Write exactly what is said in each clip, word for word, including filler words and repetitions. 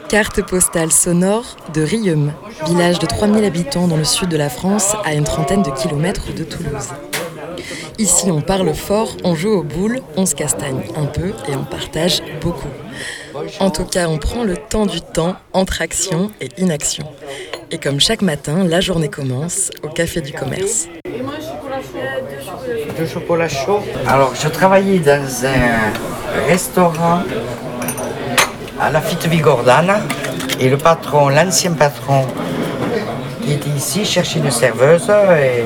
Carte postale sonore de Riom, village de trois mille habitants dans le sud de la France, à une trentaine de kilomètres de Toulouse. Ici, on parle fort, on joue aux boules, on se castagne un peu et on partage beaucoup. En tout cas, on prend le temps du temps entre action et inaction. Et comme chaque matin, la journée commence au Café du Commerce. Deux chocolats chauds. Alors, je travaillais dans un restaurant à la Fitte-Vigordane et le patron, l'ancien patron qui était ici, cherchait une serveuse et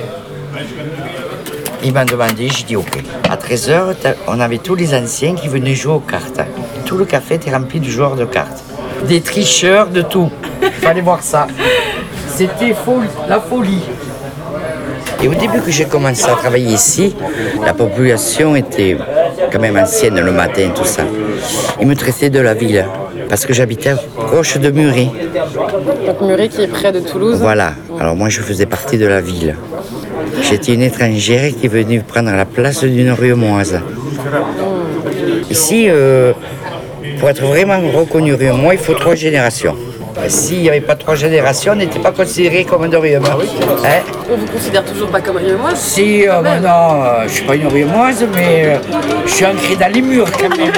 il m'a demandé, j'ai dit ok. À treize heures, on avait tous les anciens qui venaient jouer aux cartes. Tout le café était rempli de joueurs de cartes. Des tricheurs, de tout. Il fallait voir ça. C'était folie, la folie. Et au début que j'ai commencé à travailler ici, la population était quand même ancienne le matin, tout ça. Ils me traitaient de la ville, parce que j'habitais proche de Muret. Donc Muret qui est près de Toulouse. Voilà, alors moi je faisais partie de la ville. J'étais une étrangère qui est venue prendre la place d'une Rieumoise. Ici, euh, pour être vraiment reconnu Rieumois, il faut trois générations. S'il n'y avait pas trois générations, on n'était pas considéré comme de Rieumois. Hein? On vous considère toujours pas comme Rieumoise? Si, euh, bon, non, euh, je ne suis pas une Rieumoise, mais euh, je suis ancrée dans les murs quand même.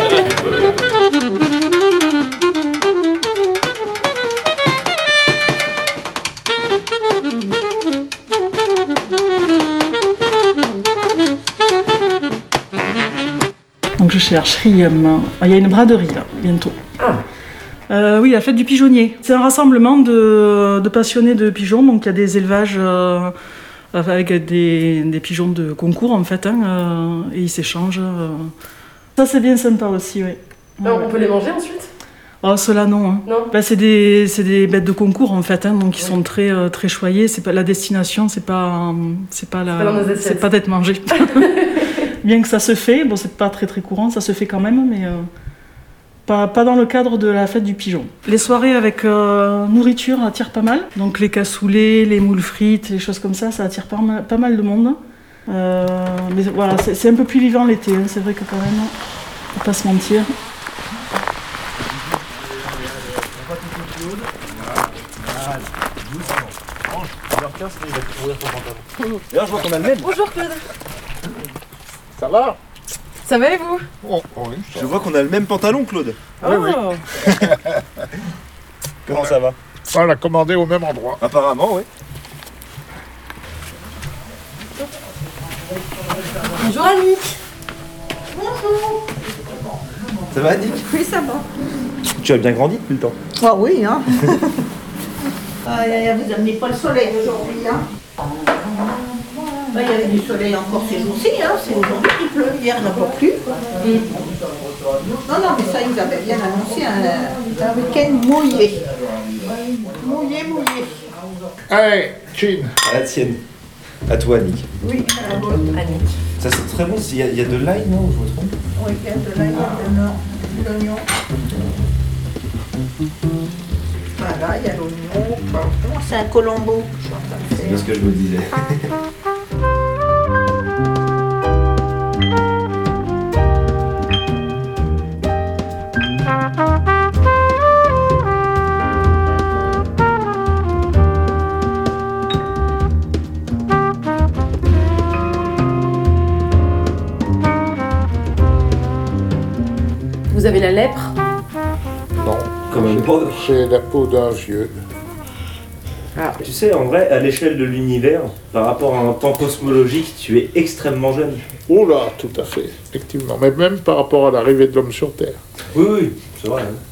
Donc je cherche Riom. Il y a une braderie là, bientôt. Ah. Euh, oui, la fête du pigeonnier. C'est un rassemblement de, de passionnés de pigeons. Donc il y a des élevages euh, avec des, des pigeons de concours en fait, hein, euh, et ils s'échangent. Euh. Ça c'est bien sympa aussi, oui. Alors, on peut les manger ensuite? Oh, ceux-là non. Hein. Non. Ben, c'est des, c'est des bêtes de concours en fait, hein, donc ils oui. sont très, euh, très choyés. C'est pas la destination, c'est pas, c'est pas la, c'est pas d'être mangé. Bien que ça se fait, bon c'est pas très très courant, ça se fait quand même, mais euh, pas, pas dans le cadre de la fête du pigeon. Les soirées avec euh, nourriture attirent pas mal, donc les cassoulets, les moules frites, les choses comme ça, ça attire pas mal, pas mal de monde. Euh, mais voilà, c'est, c'est un peu plus vivant l'été, hein, c'est vrai que quand même, faut pas se mentir. D'ailleurs, je vois qu'on a le même. Bonjour Claude. Ça va? Ça va et vous? Oh, oui, je vois qu'on a le même pantalon, Claude. Oh. Oui, oui. Comment ça va? On l'a commandé au même endroit. Apparemment, oui. Bonjour Annick. Bonjour. Ça va, Annick? Oui, ça va. Tu as bien grandi depuis le temps. Ah oui, hein. Ah, vous n'amenez pas le soleil aujourd'hui, hein. Il y avait du soleil encore ces jours-ci, hein. C'est aujourd'hui qu'il pleut. Hier, il n'y en a pas plu. Mm. Non, non, mais ça, ils avaient bien annoncé un, un week-end mouillé. Mouillé, mouillé. Allez, Chin. À la tienne. À toi, Annick. Oui, à la bonne. Annick. Ça sent très bon. Il y a, il y a de l'ail, non? Je me trompe? Oui, il y a de l'ail, il y a de l'oignon. Voilà, il y a l'oignon. C'est un colombo. C'est bien ce que je me disais. Vous avez la lèpre? Non. Comme un pauvre. C'est la peau d'un vieux. Ah. Tu sais, en vrai, à l'échelle de l'univers, par rapport à un temps cosmologique, tu es extrêmement jeune. Oh là, tout à fait, effectivement. Mais même par rapport à l'arrivée de l'homme sur Terre. Oui, oui, c'est vrai. Hein.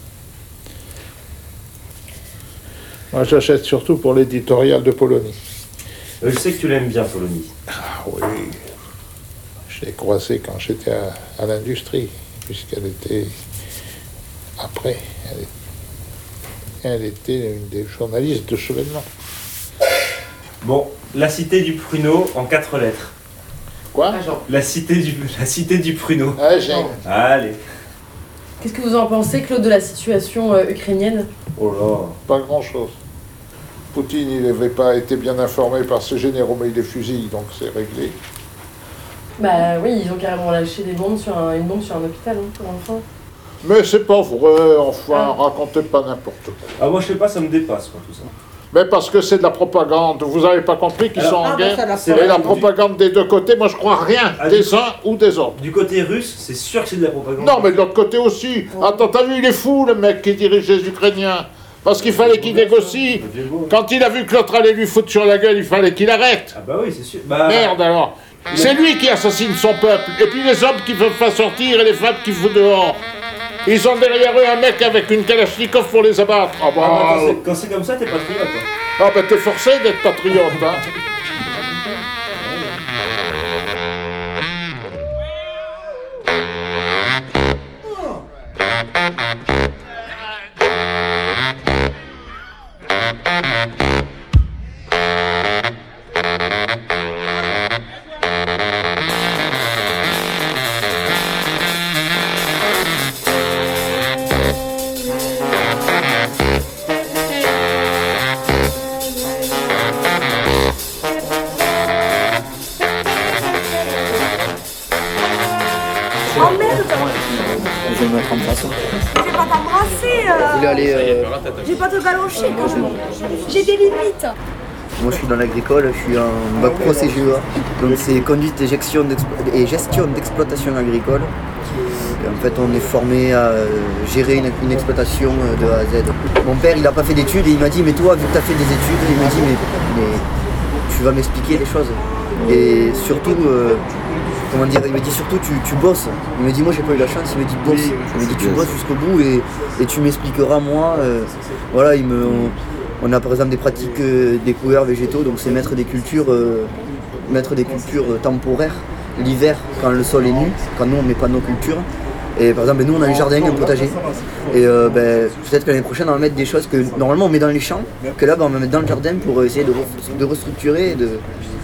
Moi, j'achète surtout pour l'éditorial de Polonie. Je sais que tu l'aimes bien, Polonie. Ah oui. Je l'ai croisée quand j'étais à, à l'industrie, puisqu'elle était après. Elle, elle était une des journalistes de Chevènement. Bon, la cité du pruneau en quatre lettres. Quoi? La cité du, la cité du pruneau. Ah, j'ai... Allez. Qu'est-ce que vous en pensez, Claude, de la situation euh, ukrainienne? Oh là. Pas grand-chose. Poutine, il n'avait pas été bien informé par ses généraux, mais il les fusille, donc c'est réglé. Bah oui, ils ont carrément lâché des bombes sur un, une bombe sur un hôpital, hein, pour enfants. Mais c'est pas vrai, enfin, racontez pas n'importe quoi. Ah, moi, je sais pas, ça me dépasse, quoi, tout ça. Mais parce que c'est de la propagande. Vous avez pas compris qu'ils sont en ah, guerre? bah, Et la propagande des deux côtés, moi je crois rien Ah, des du- uns ou des autres. Du côté russe, c'est sûr que c'est de la propagande. Non, mais de l'autre côté aussi. Attends, t'as vu, il est fou, le mec qui dirige les Ukrainiens. Parce qu'il fallait qu'il négocie. Quand il a vu que l'autre allait lui foutre sur la gueule, il fallait qu'il arrête. Ah bah oui, c'est sûr. Bah... Merde alors. C'est lui qui assassine son peuple. Et puis les hommes qui peuvent pas sortir et les femmes qui foutent dehors. Ils ont derrière eux un mec avec une Kalachnikov pour les abattre. Ah bah, Ah, bah, quand c'est- quand c'est comme ça, t'es patriote, quoi. ah bah t'es forcé d'être patriote, hein. Je vais me mettre en face. Je vais pas t'embrasser, euh, Je voulais aller. euh, je vais pas te galocher quand même. J'ai des limites. Moi, je suis dans l'agricole, je suis en bac pro C G E A. Donc, c'est conduite et gestion d'explo- et gestion d'exploitation agricole. Et en fait, on est formé à euh, gérer une, une exploitation euh, de A à Z. Mon père, il n'a pas fait d'études et il m'a dit, mais toi, vu que tu as fait des études, il me dit, mais, mais tu vas m'expliquer les choses. Et surtout, euh, comment dire, il me dit surtout, tu, tu bosses. Il me dit, moi, j'ai pas eu la chance, il me dit, bosse. Il me dit, tu bosses jusqu'au bout et, et tu m'expliqueras, moi. euh, voilà, il me, on, on a par exemple des pratiques euh, des couverts végétaux, donc c'est mettre des cultures, euh, mettre des cultures euh, temporaires l'hiver quand le sol est nu, quand nous on met pas nos cultures. Et par exemple, nous on a un jardin, un potager. Et euh, ben, peut-être que l'année prochaine on va mettre des choses que normalement on met dans les champs, que là ben, on va mettre dans le jardin pour essayer de, re- de restructurer. et De...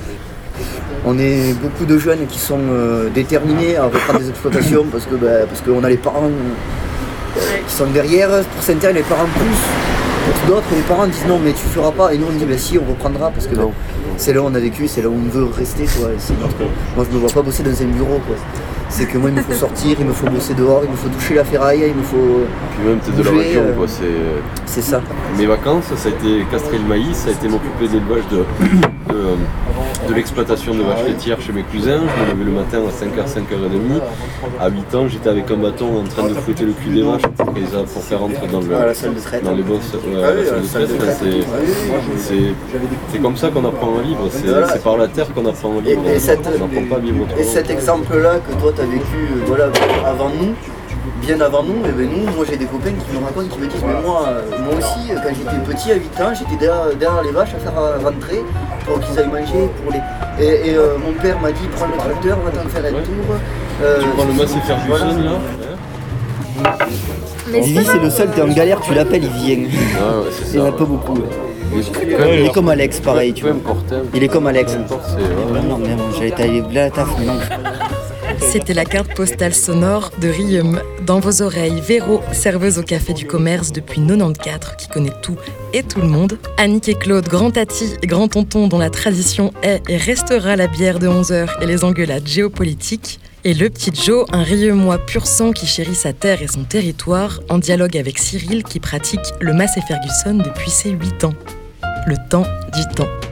On est beaucoup de jeunes qui sont euh, déterminés à reprendre des exploitations parce que ben, parce qu'on a les parents euh, qui sont derrière. Pour certains, les parents poussent. Pour d'autres, les parents disent non mais tu feras pas. Et nous on dit ben si, on reprendra parce que ben, c'est là où on a vécu, c'est là où on veut rester. Quoi. Et c'est notre... Moi je me vois pas bosser dans un bureau. Quoi. C'est que moi il me faut sortir, il me faut bosser dehors, il me faut toucher la ferraille, il me faut... Puis même t'es de la bouger, région, euh, quoi. C'est... C'est ça. Mes vacances, ça a été castrer le maïs, ça a été m'occuper d'élevage de, de, de l'exploitation de vaches laitières chez mes cousins. Je me levais le matin à cinq heures, cinq heures trente. À huit ans, j'étais avec un bâton en train de fouetter le cul des vaches pour, les, pour faire rentrer dans, le, Ah, la salle de traite. dans les bosses. Ouais, Ah oui, la salle de traite. C'est, c'est, c'est comme ça qu'on apprend à vivre, c'est, Voilà. c'est par la terre qu'on apprend à vivre. Et, et cette- on n'apprend pas à vivre autrement. Et cet exemple-là que toi tu as vécu euh, voilà, avant nous, bien avant nous, et ben nous, moi j'ai des copains qui me racontent, qui me disent mais moi, euh, moi aussi, euh, quand j'étais petit à huit ans, j'étais derrière, derrière les vaches à faire euh, rentrer pour qu'ils aillent manger. Pour les... Et, et euh, mon père m'a dit prends le tracteur, va t'en faire un tour. Euh, Tu prends le Massey Ferguson là. Lily c'est le seul, t'es en galère, tu l'appelles, il vient. Ah ouais, c'est Il n'y en ça. a pas beaucoup. ouais. Mais Il est comme Alex, pareil, tu peux vois. me porter un peu. Il est comme Alex. Peu importe, c'est- ouais. Non, mais bon, j'allais tailler la taf, mais non. C'était la carte postale sonore de Riom. Dans vos oreilles, Véro, serveuse au Café du Commerce depuis quatre-vingt-quatorze, qui connaît tout et tout le monde. Annick et Claude, grand tati et grand tonton dont la tradition est et restera la bière de onze heures et les engueulades géopolitiques. Et le petit Joe, un Riemois pur sang qui chérit sa terre et son territoire, en dialogue avec Cyril qui pratique le Massey Ferguson depuis ses huit ans. Le temps dit temps.